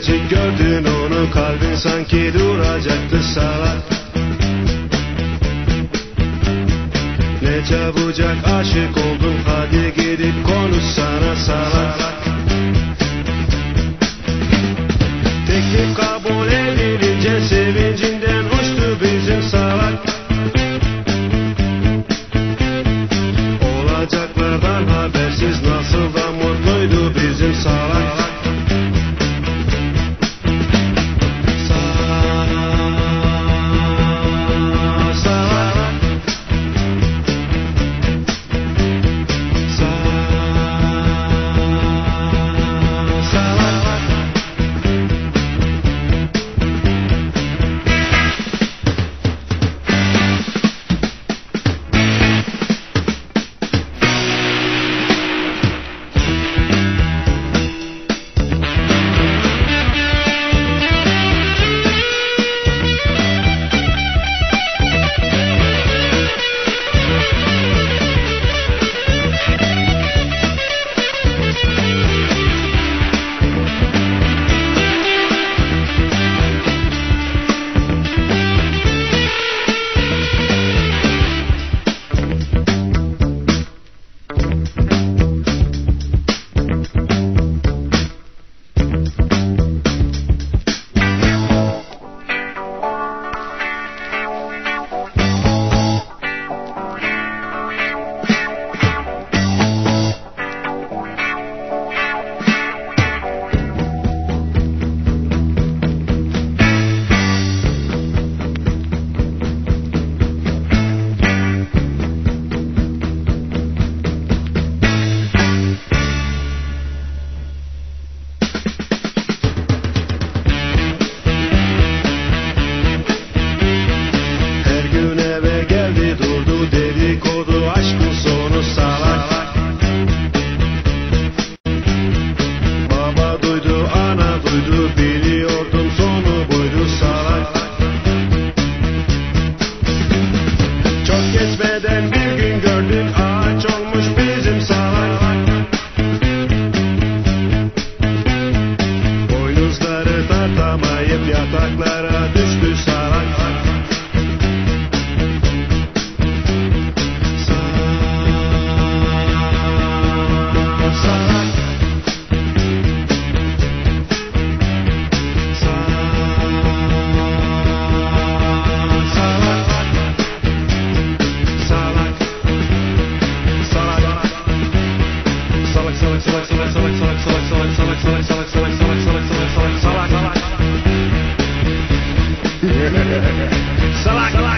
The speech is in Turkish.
gerçek gördün onu, kalbin sanki duracaktı salak. Ne çabucak aşık oldun, hadi gidip konuşsana salak. Teklif kabul edilince sevincinden uçtu bizim salak. Olacaklardan habersiz nasıl da mutluydu bizim salak. Geçmeden bir gün gördük, ağaç olmuş bizim salak. Boynuzları tartamayıp yataklara düştü salak. Salak. Salak.